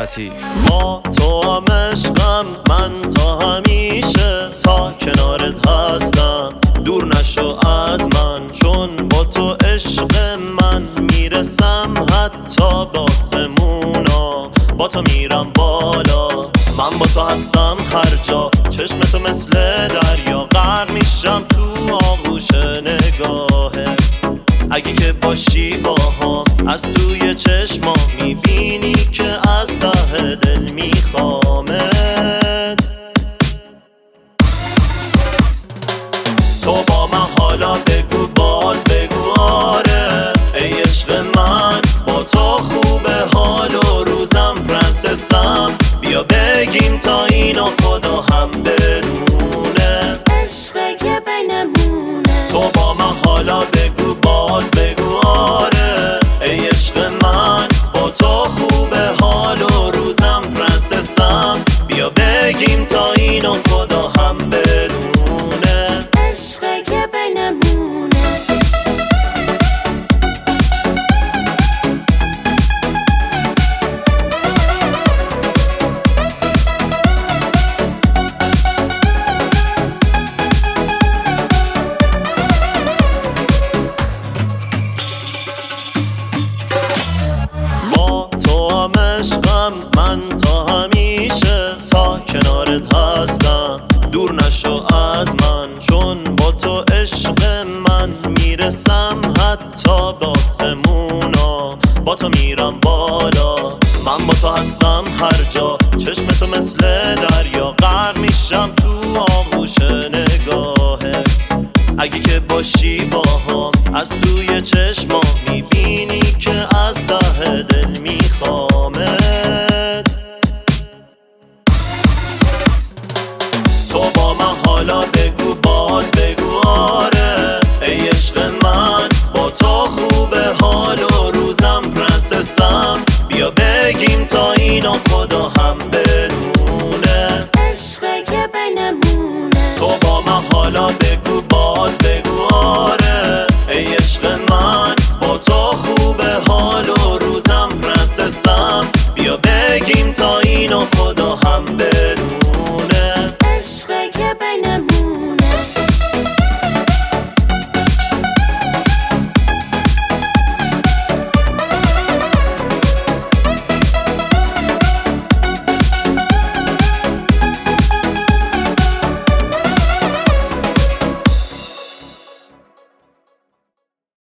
لطیف. با تو هم عشقم من تا همیشه، تا کنارت هستم دور نشو از من، چون با تو عشق من میرسم حتی به آسمونا، با تو میرم بالا. من با تو هستم هر جا، چشم تو مثل دریا، غرق میشم تو آغوش نگاهه. اگه که باشی با هم از توی چشما میبینی که از ته دل میخوامت. تو با من حالا بگو، باز بگو آره ای عشق من، با تو خوبه حال و روزم پرنسسم، بیا بگیم تا اینو خدا هم بدونه، عشقه که بینمونه. تو با من حالا بگو، باز بگو آره ای عشق من، با تو خوبه حال و روزم پرنسسم، بیا بگیم تا اینو خدا هم بدونه، عشقه که بینمونه. عشقم من تا همیشه، تا کنارت هستم دور نشو از من، چون با تو عشق من میرسم حتی به آسمونا، با تو میرم بالا. من با تو هستم هر جا، چشم تو مثل دریا، غرق میشم تو آغوش نگاهه. اگه که باشی با هم از توی چشما میبینی که از ته دل میخوامت. تو با من حالا بگو، باز بگو آره ای عشق من، با تو خوبه حال و روزم پرنسسم، بیا بگیم تا اینو خدا هم بدونه، عشقه که بینمونه. تو با من حالا بگو، باز